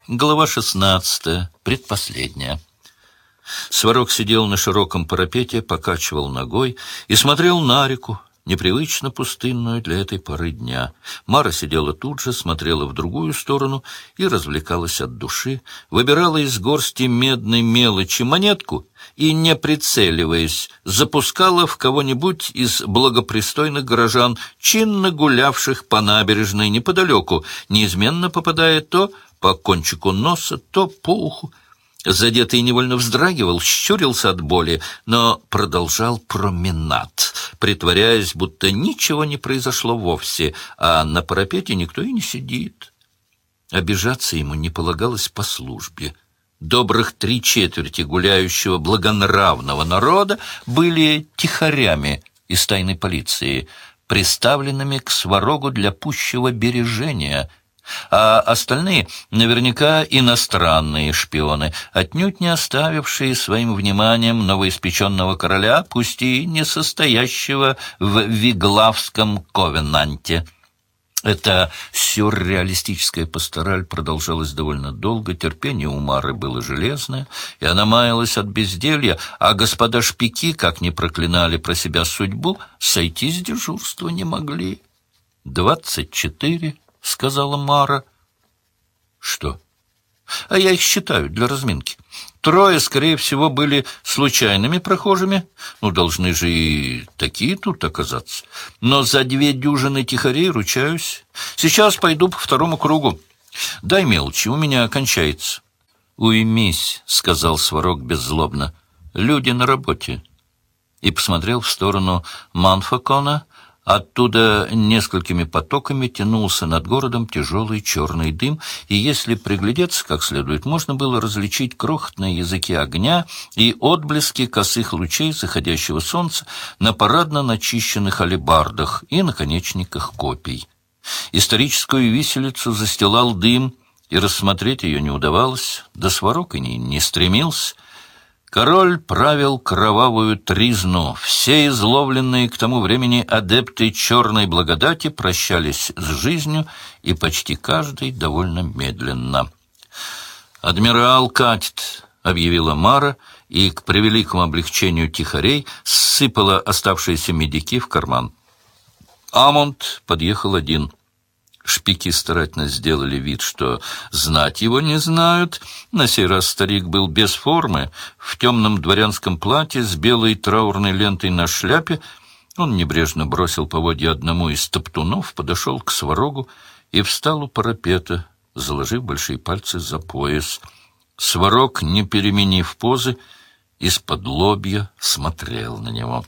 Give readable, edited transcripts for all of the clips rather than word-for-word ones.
Глава 16, предпоследняя. Сварог сидел на широком парапете, покачивал ногой и смотрел на реку, непривычно пустынную для этой поры дня. Мара сидела тут же, смотрела в другую сторону и развлекалась от души, выбирала из горсти медной мелочи монетку и, не прицеливаясь, запускала в кого-нибудь из благопристойных горожан, чинно гулявших по набережной неподалеку, неизменно попадая то по кончику носа, то по уху. Задетый невольно вздрагивал, щурился от боли, но продолжал променад, притворяясь, будто ничего не произошло вовсе, а на парапете никто и не сидит. Обижаться ему не полагалось по службе. Добрых 3/4 гуляющего благонравного народа были тихарями из тайной полиции, приставленными к Сварогу для пущего бережения, а остальные наверняка иностранные шпионы, отнюдь не оставившие своим вниманием новоиспеченного короля, пусть и не состоящего в Виглавском ковенанте. Эта сюрреалистическая пастораль продолжалась довольно долго, терпение у Мары было железное, и она маялась от безделья, а господа шпики, как ни проклинали про себя судьбу, сойти с дежурства не могли. 24, — сказала Мара. — Что? — А я их считаю для разминки. 3, скорее всего, были случайными прохожими. Должны же и такие тут оказаться. Но за 2 дюжины тихарей ручаюсь. Сейчас пойду по 2 кругу. Дай мелочи, у меня кончается. — Уймись, — сказал Сварог беззлобно. — Люди на работе. И посмотрел в сторону Манфакона. Оттуда несколькими потоками тянулся над городом тяжелый черный дым, и если приглядеться как следует, можно было различить крохотные языки огня и отблески косых лучей заходящего солнца на парадно начищенных алебардах и наконечниках копий. Историческую виселицу застилал дым, и рассмотреть ее не удавалось, да Сварог и не стремился. Король правил кровавую тризну. Все изловленные к тому времени адепты черной благодати прощались с жизнью, и почти каждый довольно медленно. «Адмирал катит», — объявила Мара, и к превеликому облегчению тихарей сыпала оставшиеся медики в карман. Амунд подъехал один. Шпики старательно сделали вид, что знать его не знают. На сей раз старик был без формы, в темном дворянском платье с белой траурной лентой на шляпе. Он небрежно бросил поводья одному из топтунов, подошел к Сварогу и встал у парапета, заложив большие пальцы за пояс. Сварог, не переменив позы, из-под лобья смотрел на него.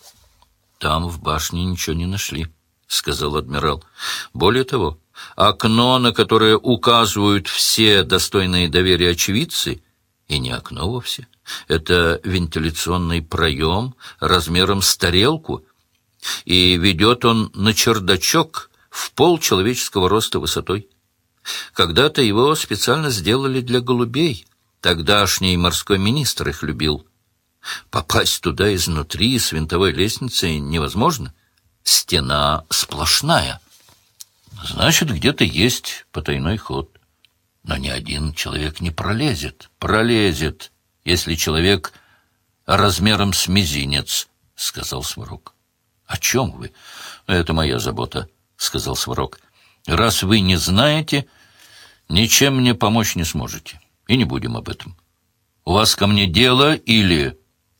«Там в башне ничего не нашли», — сказал адмирал. «Более того, окно, на которое указывают все достойные доверия очевидцы, и не окно вовсе, это вентиляционный проем размером с тарелку, и ведет он на чердачок в полчеловеческого роста высотой. Когда-то его специально сделали для голубей, тогдашний морской министр их любил. Попасть туда изнутри с винтовой лестницы невозможно. Стена сплошная. Значит, где-то есть потайной ход. Но ни один человек не пролезет. Пролезет, если человек размером с мизинец, — сказал Сварог. — О чем вы? — Это моя забота, — сказал Сварог. — Раз вы не знаете, ничем мне помочь не сможете. И не будем об этом. У вас ко мне дело или...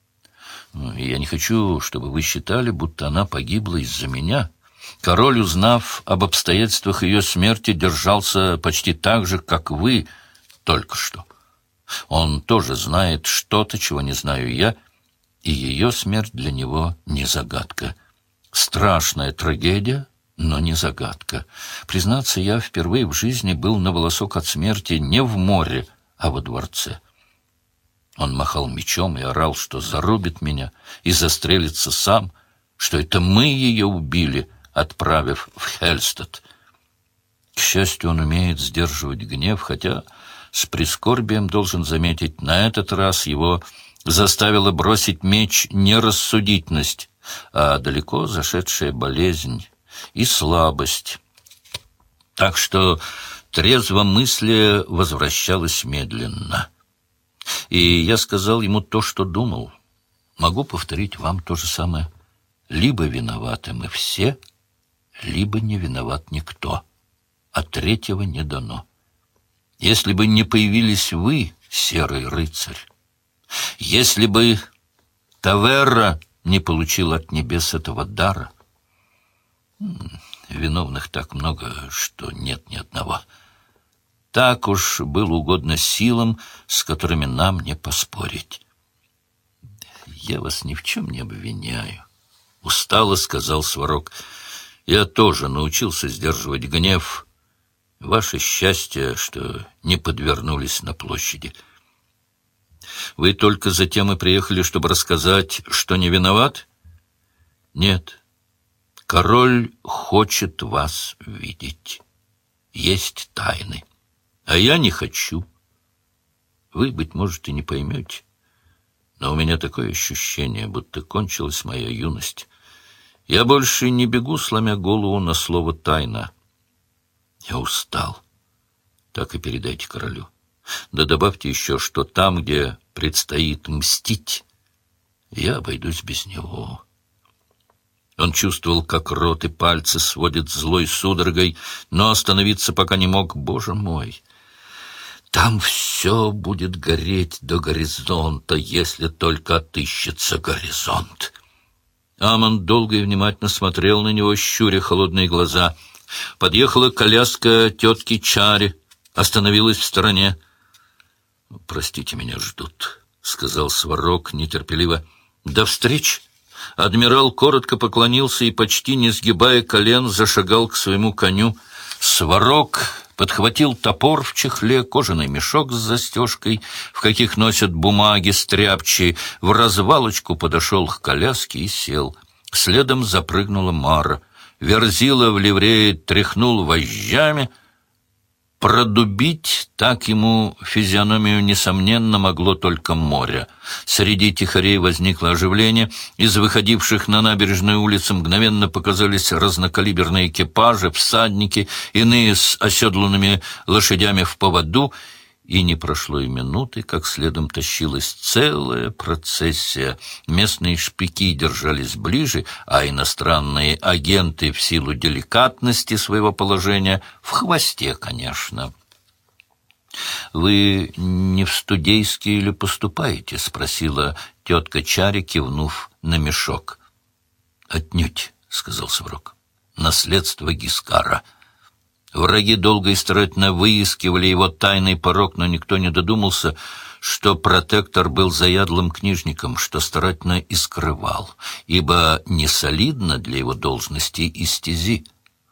Я не хочу, чтобы вы считали, будто она погибла из-за меня. Король, узнав об обстоятельствах ее смерти, держался почти так же, как вы только что. Он тоже знает что-то, чего не знаю я, и ее смерть для него не загадка. Страшная трагедия, но не загадка. Признаться, я впервые в жизни был на волосок от смерти не в море, а во дворце. Он махал мечом и орал, что зарубит меня и застрелится сам, что это мы ее убили, отправив в Хельстад. К счастью, он умеет сдерживать гнев, хотя с прискорбием должен заметить, на этот раз его заставила бросить меч не рассудительность, а далеко зашедшая болезнь и слабость. Так что Трезвомыслие возвращалось медленно. И я сказал ему то, что думал. Могу повторить вам то же самое. Либо виноваты мы все, либо не виноват никто, а третьего не дано. Если бы не появились вы, серый рыцарь, если бы Таверра не получил от небес этого дара, виновных так много, что нет ни одного. Так уж было угодно силам, с которыми нам не поспорить. Я вас ни в чем не обвиняю, — устало сказал Сварог. Я тоже научился сдерживать гнев. Ваше счастье, что не подвернулись на площади. Вы только затем и приехали, чтобы рассказать, что не виноват? Нет. Король хочет вас видеть. Есть тайны. А я не хочу. Вы, быть может, и не поймете. Но у меня такое ощущение, будто кончилась моя юность. Я больше не бегу, сломя голову на слово «тайна». Я устал. Так и передайте королю. Да добавьте еще, что там, где предстоит мстить, я обойдусь без него. Он чувствовал, как рот и пальцы сводят злой судорогой, но остановиться пока не мог. Боже мой! Там все будет гореть до горизонта, если только отыщется горизонт. Амон долго и внимательно смотрел на него, щуря холодные глаза. Подъехала коляска тетки Чари, остановилась в стороне. «Простите, меня ждут», — сказал Сварог нетерпеливо. «До встречи!» Адмирал коротко поклонился и, почти не сгибая колен, зашагал к своему коню. Сварог подхватил топор в чехле, кожаный мешок с застежкой, в каких носят бумаги стряпчие, в развалочку подошел к коляске и сел. Следом запрыгнула Мара. Верзила в ливрее тряхнул вожжами. Продубить так ему физиономию, несомненно, могло только море. Среди тихарей возникло оживление. Из выходивших на набережную улицу мгновенно показались разнокалиберные экипажи, всадники, иные с оседланными лошадями в поводу. И не прошло и минуты, как следом тащилась целая процессия. Местные шпики держались ближе, а иностранные агенты в силу деликатности своего положения в хвосте, конечно. «Вы не в Студейский ли поступаете?» — спросила тетка Чари, кивнув на мешок. «Отнюдь», — сказал Сварог. «Наследство Гискара». Враги долго и старательно выискивали его тайный порок, но никто не додумался, что протектор был заядлым книжником, что старательно и скрывал, ибо не солидно для его должности и стези.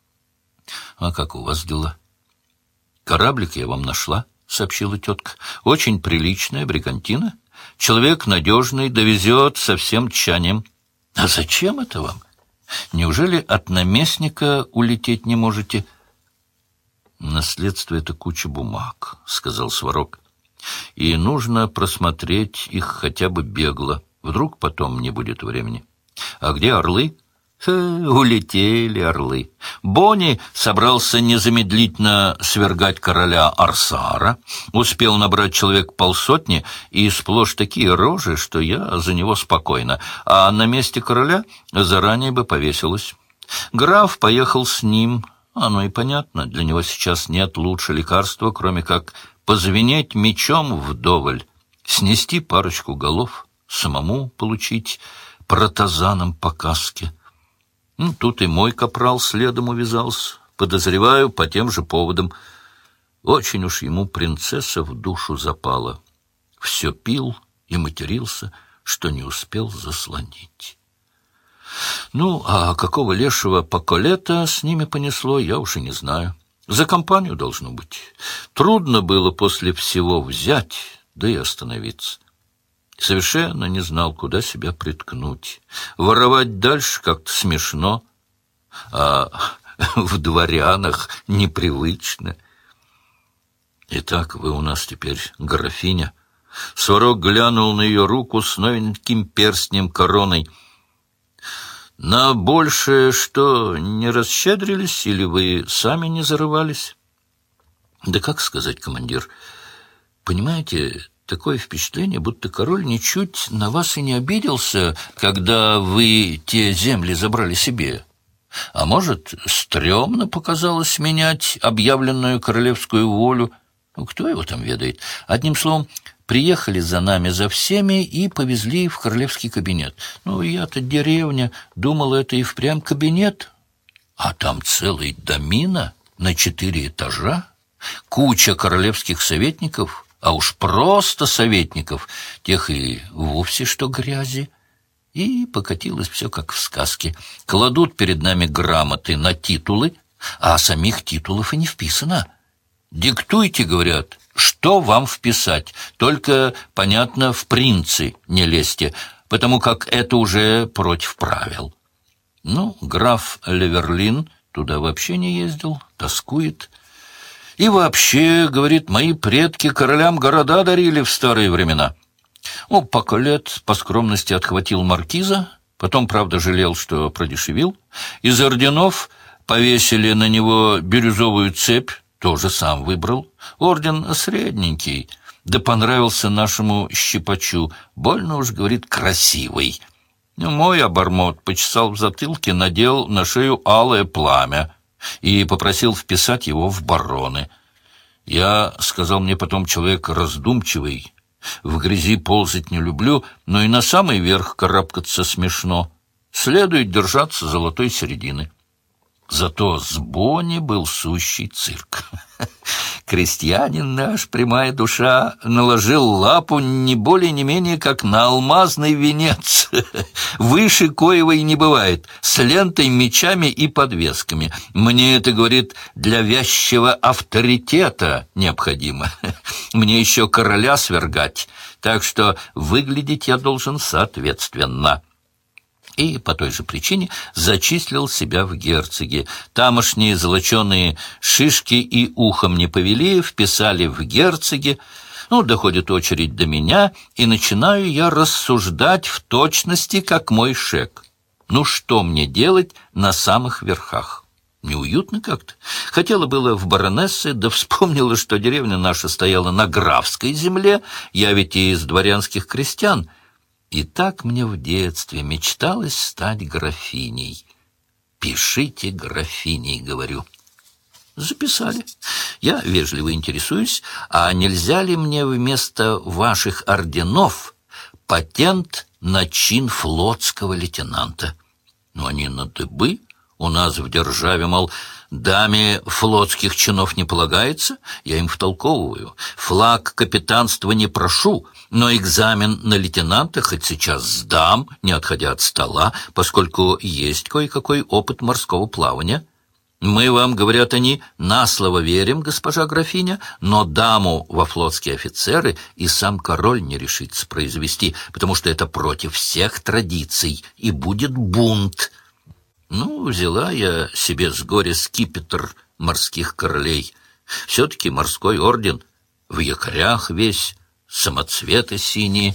«А как у вас дела?» «Кораблик я вам нашла», — сообщила тетка. «Очень приличная бригантина. Человек надежный, довезет со всем тщанием». «А зачем это вам? Неужели от наместника улететь не можете?» «Наследство — это куча бумаг», — сказал Сварог. «И нужно просмотреть их хотя бы бегло. Вдруг потом не будет времени. А где орлы?» «Улетели орлы». Бонни собрался незамедлительно свергать короля Арсара, успел набрать человек 50, и сплошь такие рожи, что я за него спокойно, а на месте короля заранее бы повесилась. Граф поехал с ним. Оно и понятно, для него сейчас нет лучше лекарства, кроме как позвенеть мечом вдоволь, снести парочку голов, самому получить протазаном по каске. Тут и мой капрал следом увязался, подозреваю, по тем же поводам. Очень уж ему принцесса в душу запала. Все пил и матерился, что не успел заслонить. Ну, а какого лешего поколета с ними понесло, я уж и не знаю. За компанию должно быть. Трудно было после всего взять, да и остановиться. Совершенно не знал, куда себя приткнуть. Воровать дальше как-то смешно, а в дворянах непривычно. Итак, вы у нас теперь графиня. Сварог глянул на ее руку с новеньким перстнем-короной. На большее что, не расщедрились, или вы сами не зарывались? Да как сказать, командир? Понимаете, такое впечатление, будто король ничуть на вас и не обиделся, когда вы те земли забрали себе. А может, стрёмно показалось менять объявленную королевскую волю? Ну, кто его там ведает? Одним словом, приехали за нами, за всеми, и повезли в королевский кабинет. Ну, я-то деревня, думал, это и впрямь кабинет. А там целый домина на 4 этажа, куча королевских советников, а уж просто советников, тех и вовсе что грязи. И покатилось все как в сказке. Кладут перед нами грамоты на титулы, а самих титулов и не вписано. «Диктуйте», — говорят, — «что вам вписать? Только, понятно, в принцы не лезьте, потому как это уже против правил». Ну, граф Леверлин туда вообще не ездил, тоскует. И вообще, говорит, мои предки королям города дарили в старые времена. Ну, пока лет по скромности отхватил маркиза, потом, правда, жалел, что продешевил. Из орденов повесили на него бирюзовую цепь, тоже сам выбрал. Орден средненький, да понравился нашему щипачу. Больно уж, говорит, красивый. Мой обормот почесал в затылке, надел на шею алое пламя и попросил вписать его в бароны. Я, сказал мне потом человек раздумчивый, в грязи ползать не люблю, но и на самый верх карабкаться смешно. Следует держаться золотой середины. Зато с Бонни был сущий цирк. Крестьянин наш, прямая душа, наложил лапу не более не менее, как на алмазный венец. Выше коего и не бывает, с лентой, мечами и подвесками. Мне это, говорит, для вязчего авторитета необходимо. Мне еще короля свергать, так что выглядеть я должен соответственно. И по той же причине зачислил себя в герцоги. Тамошние золоченые шишки и ухом не повели, вписали в герцоги. Ну, доходит очередь до меня, и начинаю я рассуждать в точности, как мой шек. Ну, что мне делать на самых верхах? Неуютно как-то. Хотела было в баронессы, да вспомнила, что деревня наша стояла на графской земле, я ведь и из дворянских крестьян. И так мне в детстве мечталось стать графиней. «Пишите графиней», — говорю. Записали. Я вежливо интересуюсь, а нельзя ли мне вместо ваших орденов патент на чин флотского лейтенанта? Ну, они на дыбы. У нас в державе, мол, даме флотских чинов не полагается. Я им втолковываю. Флаг капитанства не прошу, но экзамен на лейтенанта хоть сейчас сдам, не отходя от стола, поскольку есть кое-какой опыт морского плавания. Мы вам, говорят они, на слово верим, госпожа графиня, но даму во флотские офицеры и сам король не решится произвести, потому что это против всех традиций, и будет бунт. Ну, взяла я себе с горя скипетр морских королей. Все-таки морской орден, в якорях весь, самоцветы синие.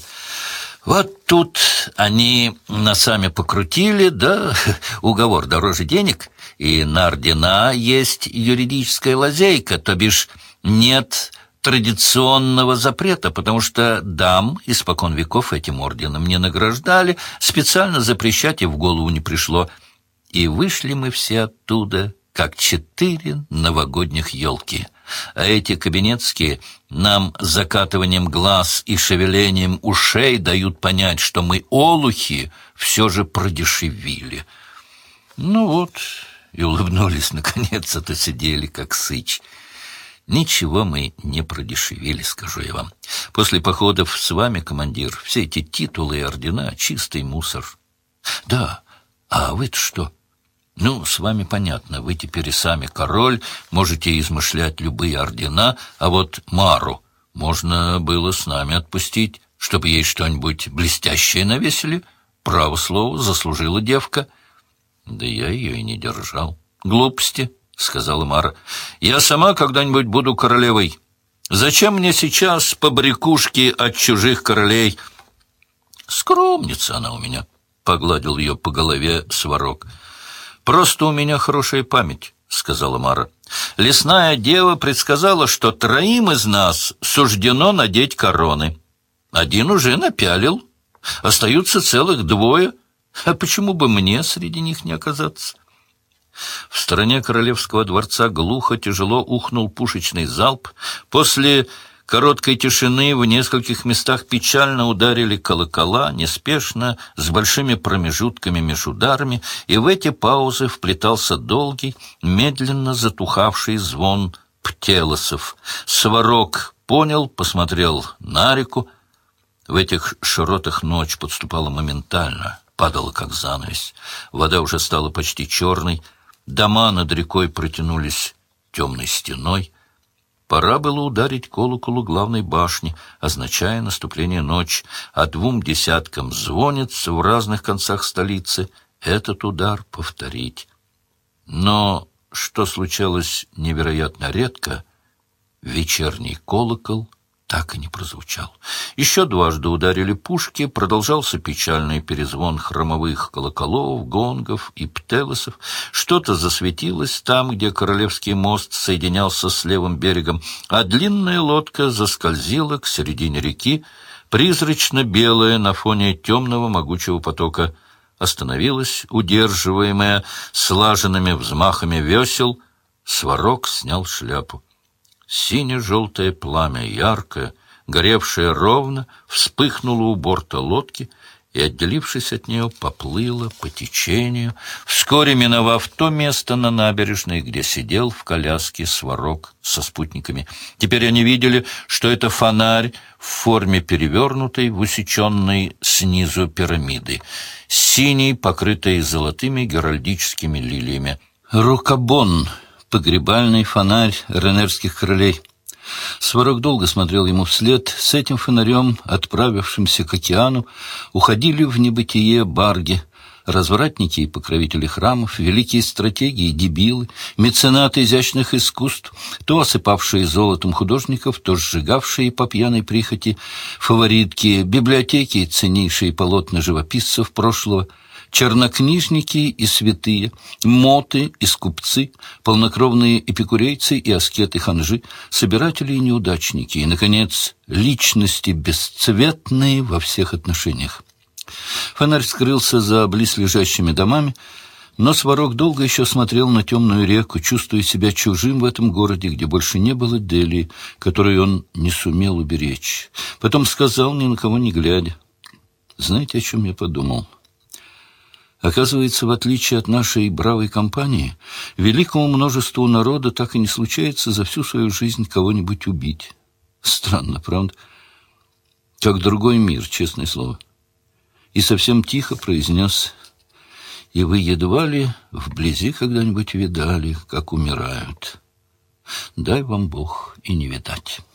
Вот тут они носами покрутили, да, уговор дороже денег, и на ордена есть юридическая лазейка, то бишь нет традиционного запрета, потому что дам испокон веков этим орденом не награждали, специально запрещать и в голову не пришло. И вышли мы все оттуда, как 4 новогодних елки. А эти кабинетские нам закатыванием глаз и шевелением ушей дают понять, что мы, олухи, все же продешевили. Ну вот, и улыбнулись, наконец, а то сидели, как сыч. Ничего мы не продешевили, скажу я вам. После походов с вами, командир, все эти титулы и ордена — чистый мусор. Да, а вы-то что? Ну, с вами понятно, вы теперь и сами король, можете измышлять любые ордена, а вот Мару можно было с нами отпустить, чтобы ей что-нибудь блестящее навесили. Право слово, заслужила девка. Да я ее и не держал. Глупости, сказала Мара. Я сама когда-нибудь буду королевой. Зачем мне сейчас побрякушки от чужих королей? Скромница она у меня, погладил ее по голове Сварог. Просто у меня хорошая память, сказала Мара. «Лесная дева предсказала, что 3 из нас суждено надеть короны. 1 уже напялил, остаются целых 2, а почему бы мне среди них не оказаться?» В стороне королевского дворца глухо, тяжело ухнул пушечный залп. После короткой тишины в нескольких местах печально ударили колокола, неспешно, с большими промежутками меж ударами, и в эти паузы вплетался долгий, медленно затухавший звон птелосов. Сварог понял, посмотрел на реку. В этих широтах ночь подступала моментально, падала как занавес. Вода уже стала почти черной, дома над рекой протянулись темной стеной. Пора было ударить колоколу главной башни, означая наступление ночи, а 2 десяткам звонниц в разных концах столицы этот удар повторить. Но, что случалось невероятно редко, вечерний колокол так и не прозвучал. Еще 2 ударили пушки, продолжался печальный перезвон хромовых колоколов, гонгов и птелосов. Что-то засветилось там, где Королевский мост соединялся с левым берегом, а длинная лодка заскользила к середине реки, призрачно-белая на фоне темного могучего потока. Остановилась, удерживаемая слаженными взмахами весел. Сварог снял шляпу. Сине-желтое пламя, яркое, горевшее ровно, вспыхнуло у борта лодки и, отделившись от нее, поплыло по течению, вскоре миновав то место на набережной, где сидел в коляске Сварог со спутниками. Теперь они видели, что это фонарь в форме перевернутой в усеченной снизу пирамиды, синий, покрытый золотыми геральдическими лилиями. Рукобон, погребальный фонарь ренерских королей. Сварог долго смотрел ему вслед. С этим фонарем, отправившимся к океану, уходили в небытие барги, развратники и покровители храмов, великие стратеги и дебилы, меценаты изящных искусств, то осыпавшие золотом художников, то сжигавшие по пьяной прихоти фаворитки, библиотеки, ценнейшие полотна живописцев прошлого, чернокнижники и святые, моты и скупцы, полнокровные эпикурейцы и аскеты-ханжи, собиратели и неудачники, и, наконец, личности бесцветные во всех отношениях. Фонарь скрылся за близлежащими домами, но Сварог долго еще смотрел на темную реку, чувствуя себя чужим в этом городе, где больше не было Делии, которую он не сумел уберечь. Потом сказал, ни на кого не глядя: «Знаете, о чем я подумал? Оказывается, в отличие от нашей бравой компании, великому множеству народа так и не случается за всю свою жизнь кого-нибудь убить. Странно, правда? Как другой мир, честное слово». И совсем тихо произнес: «И вы едва ли вблизи когда-нибудь видали, как умирают. Дай вам Бог и не видать».